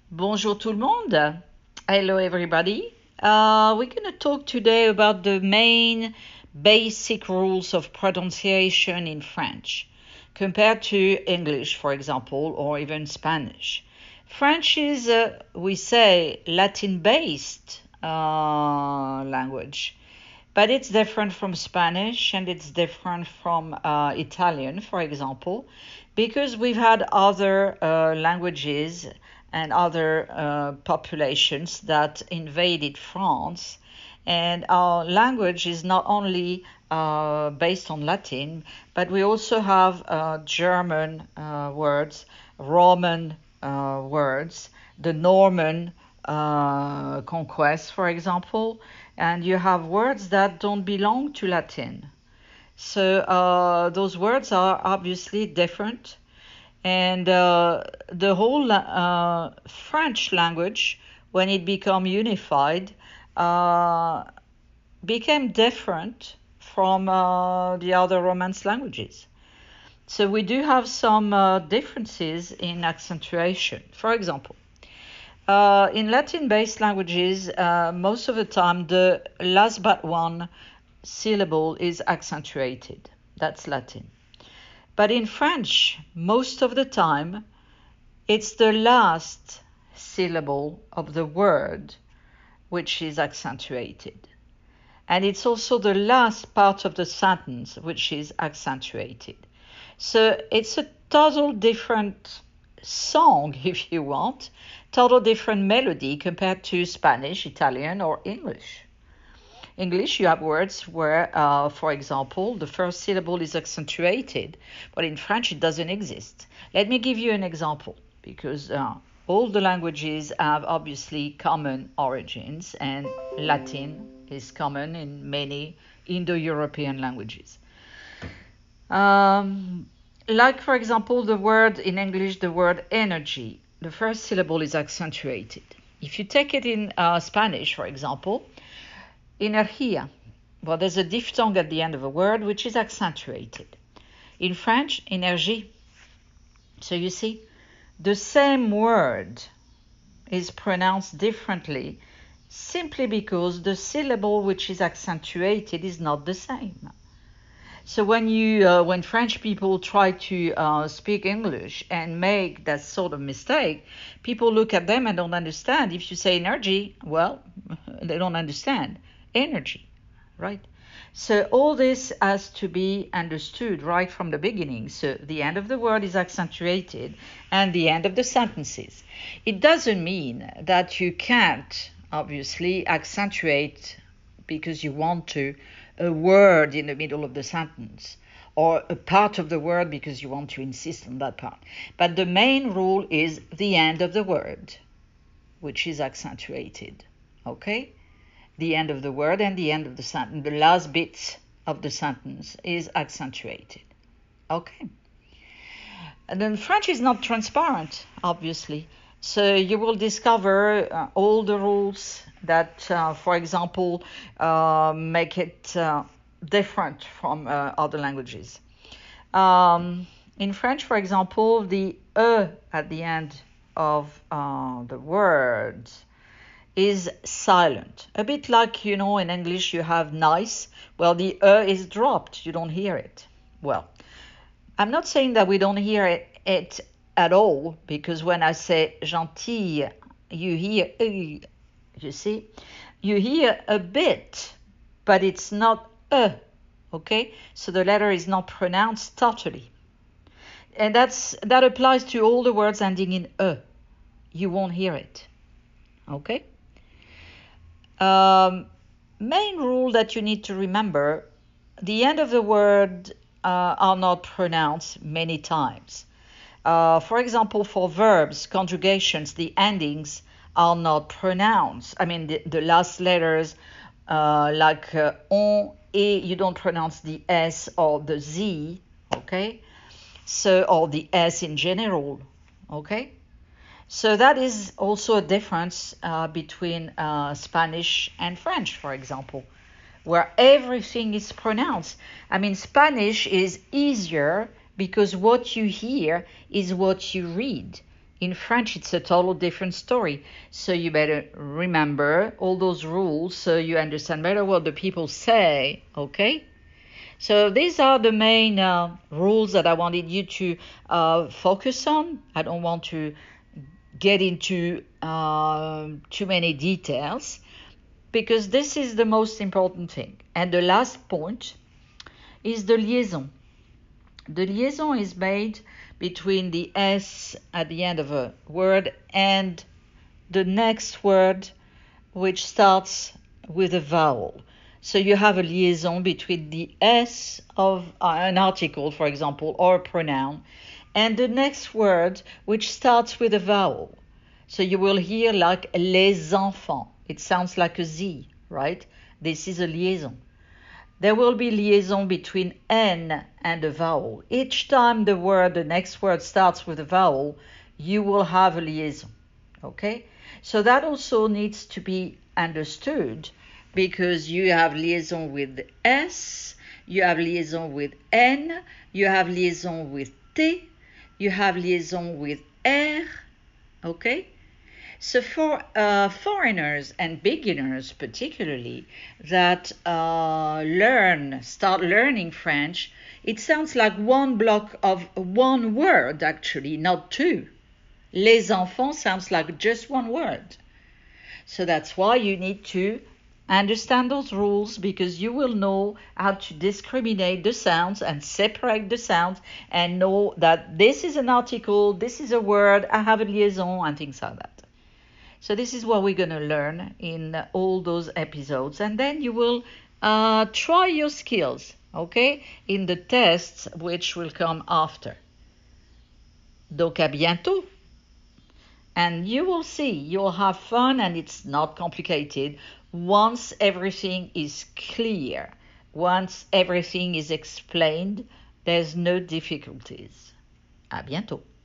Bonjour tout le monde. Hello everybody. We're going to talk today about the main basic rules of pronunciation in French compared to English, for example, or even Spanish. French is, we say, Latin-based language, but it's different from Spanish and it's different from Italian, for example, because we've had other languages and other populations that invaded France. And our language is not only based on Latin, but we also have German words, Roman words, the Norman conquest, for example, and you have words that don't belong to Latin. So those words are obviously different. And the whole French language, when it became unified, uh, became different from the other Romance languages. So we do have some differences in accentuation. For example, in Latin-based languages, most of the time the last but one syllable is accentuated. That's Latin. But in French, most of the time, it's the last syllable of the word which is accentuated. And it's also the last part of the sentence which is accentuated. So it's a total different song, if you want, total different melody compared to Spanish, Italian, or English. English, you have words where, for example, the first syllable is accentuated, but in French it doesn't exist. Let me give you an example, because all the languages have obviously common origins, and Latin is common in many Indo-European languages. Like, for example, the word in English, the word energy, the first syllable is accentuated. If you take it in Spanish, for example, energía, well, there's a diphthong at the end of a word which is accentuated. In French, énergie. So you see, the same word is pronounced differently simply because the syllable which is accentuated is not the same. So when French people try to speak English and make that sort of mistake, people look at them and don't understand. If you say energy, well, they don't understand energy, right? So all this has to be understood right from the beginning. So the end of the word is accentuated and the end of the sentences. It doesn't mean that you can't obviously accentuate because you want to a word in the middle of the sentence or a part of the word because you want to insist on that part. But the main rule is the end of the word, which is accentuated. Okay? The end of the word and the end of the sentence, the last bit of the sentence is accentuated. Okay? And then French is not transparent, obviously. So you will discover all the rules that, for example, make it different from other languages. In French, for example, the E at the end of the word is silent. A bit like, in English you have nice. Well, the E is dropped. You don't hear it. Well, I'm not saying that we don't hear it at all, because when I say gentille, you hear, you see? You hear a bit, but it's not okay? So the letter is not pronounced totally. And that applies to all the words ending in You won't hear it, okay? Main rule that you need to remember, the end of the word are not pronounced many times. For example, for verbs, conjugations, the endings are not pronounced. I mean, the last letters, like on, et, you don't pronounce the S or the Z, okay? So, or the S in general, okay? So that is also a difference between Spanish and French, for example, where everything is pronounced. I mean, Spanish is easier because what you hear is what you read. In French, it's a total different story. So you better remember all those rules so you understand better what the people say, okay? So these are the main rules that I wanted you to focus on. I don't want to get into too many details because this is the most important thing. And the last point is the liaison. The liaison is made between the S at the end of a word and the next word which starts with a vowel. So you have a liaison between the S of an article, for example, or a pronoun, and the next word which starts with a vowel. So you will hear like les enfants. It sounds like a Z, right? This is a liaison. There will be liaison between N and a vowel. Each time the next word starts with a vowel, you will have a liaison. Okay? So that also needs to be understood because you have liaison with S, you have liaison with N, you have liaison with T, you have liaison with R. Okay? So for foreigners and beginners particularly that start learning French, it sounds like one block of one word actually, not two. Les enfants sounds like just one word. So that's why you need to understand those rules because you will know how to discriminate the sounds and separate the sounds and know that this is an article, this is a word, I have a liaison and things like that. So this is what we're going to learn in all those episodes. And then you will try your skills, okay, in the tests which will come after. Donc à bientôt. And you will see, you'll have fun and it's not complicated once everything is clear. Once everything is explained, there's no difficulties. À bientôt.